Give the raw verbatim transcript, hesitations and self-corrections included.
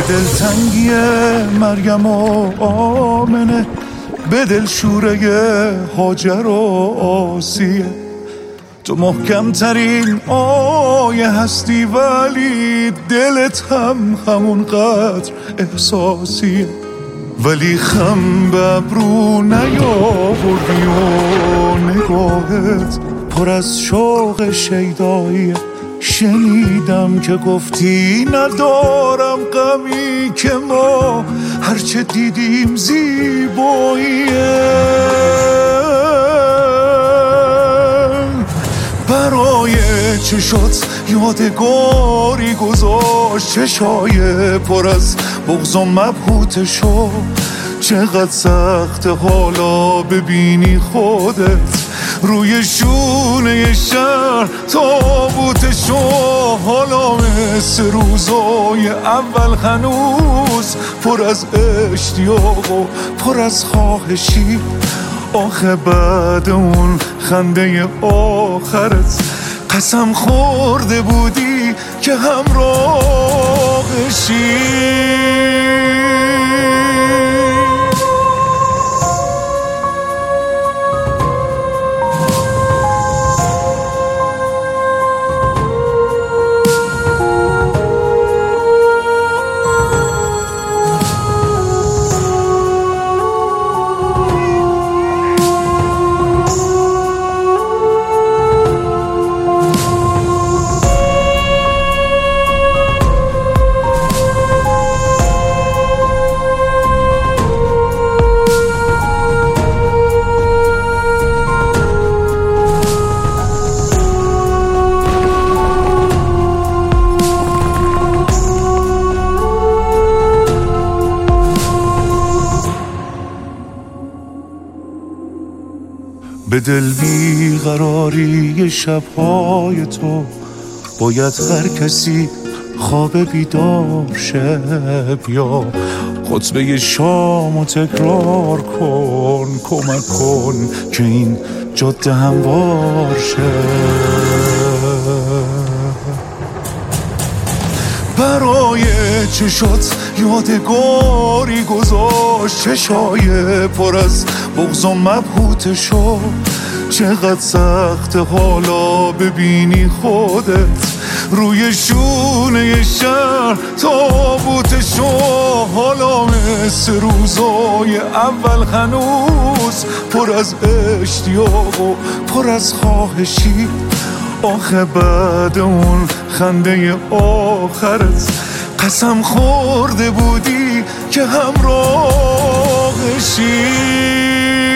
دلتنگی مریم و آمنه، به دل شوره هاجر و آسیه. تو محکم ترین آیه هستی ولی دلت هم همون قدر احساسیه. ولی خم به ابرو نیاوردی و نگاهت پر از شوق شیداییه. شنیدم که گفتی ندارم غمی که ما هرچه دیدیم زیباییه. برای چشات یادگاری گذاشت، چشای پر از بغض و مبهوتشو. چقدر سخت حالا ببینی خودت روی شونه شهر تابوتشو. حالا مثل روزای اول هنوز پر از اشتیاق و پر از خواهشی. آخه بعد اون خنده آخرت قسم خورده بودی که همراهشی. به دل بیقراری شبهای تو باید هر کسی خواب بیدار شه. یا خطبه شامو تکرار کن، کمک کن که این جاده هموار شه. برای چشات یادگاری گذاشت، چشای پر از بغض و مبهوتشو. چقدر سخت حالا ببینی خودت روی شونه شهر تابوتشو. حالا مثل روزای اول هنوز پر از اشتیاق و پر از خواهشی. آخه بعد اون خنده آخرت قسم خورده بودی که همراهشی.